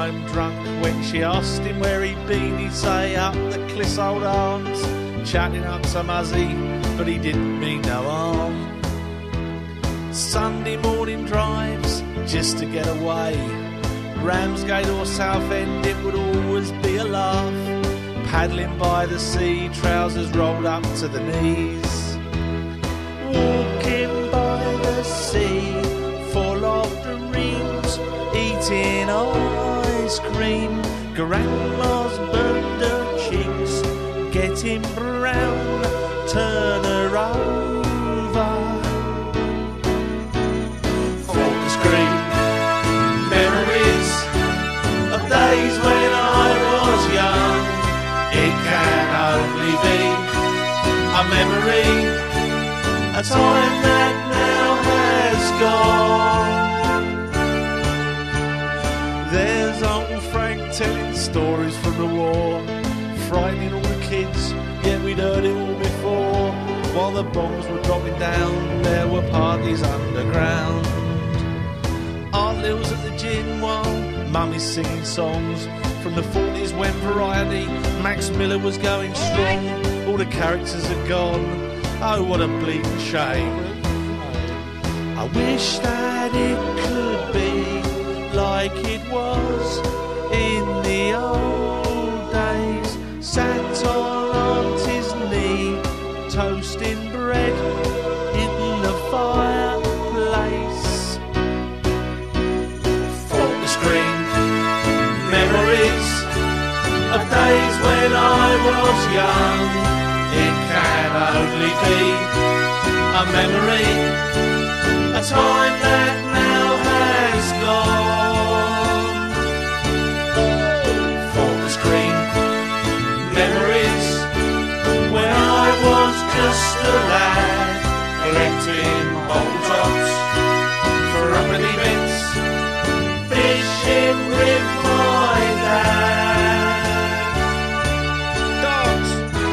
home drunk. When she asked him where he'd been, he'd say up the Clissold Arms, chatting up some Muzzy, but he didn't mean no harm. Sunday morning drives just to get away, Ramsgate or Southend, it would always be a laugh. Paddling by the sea, trousers rolled up to the knees. Walking by the sea, full of dreams, eating ice cream. Grandma's burned her cheeks, getting brown, turn her over. Fortress Green, memories of days when I was young. It can only be a memory, a time that now has gone. There's Uncle Frank telling stories from the war, frightening all the kids, yet we'd heard it all before. While the bombs were dropping down, there were parties underground. Aunt Lil's at the gin while Mummy's singing songs from the 40s when variety Max Miller was going strong. All the characters are gone, oh what a bleeding shame. I wish that it could be like it was in the old days. Sat on Auntie's knee, toasting bread in the fireplace. Fortress Green, memories of days when I was young. It can only be a memory, a time that now has gone. Fortress Green, memories when I was just a lad, collecting bottle tops for uppity bits, fishing with my dad. Dogs.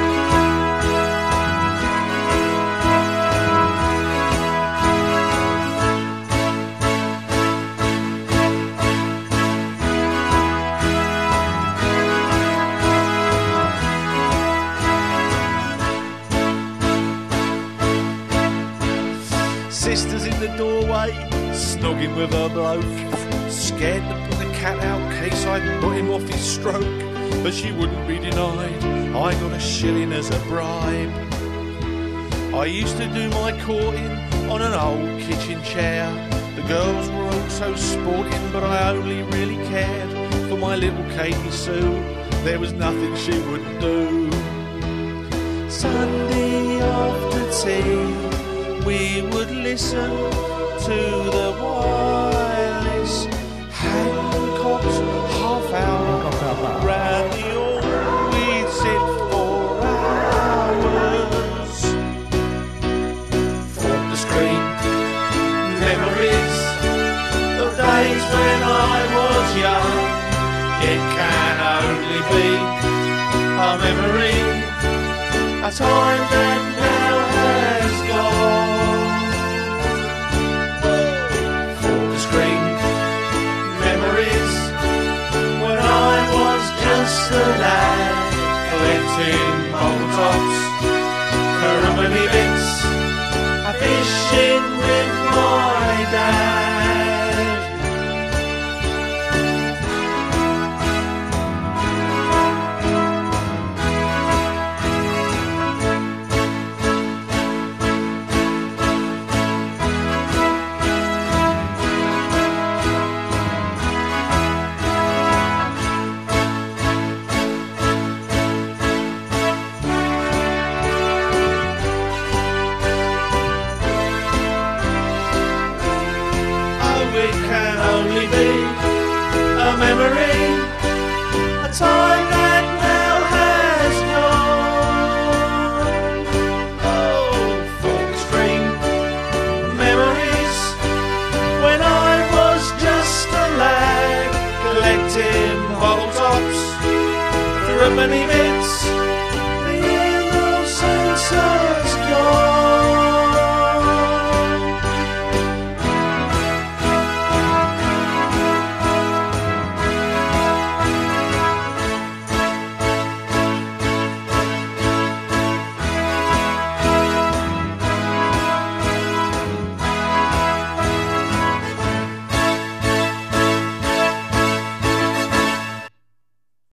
Sisters in the doorway, snogging with her bloke, scared to put the cat out case I'd put him off his stroke. But she wouldn't be denied, I got a shilling as a bribe. I used to do my courting on an old kitchen chair. The girls were all so sporting, but I only really cared for my little Katie Sue. There was nothing she wouldn't do. Sunday after tea, we would listen to the wireless. Hancock's half hour ran the all, we'd sit for hours. Fortress Green, memories of days when I was young. It can only be a memory, a time that now has gone. Fortress Green, memories when I was just a lad, collecting bottle tops for uppity bits, fishing with my dad. It can only be a memory, a time that now has gone. Oh, Fortress Green, memories when I was just a lad, collecting bottle tops for a many bits.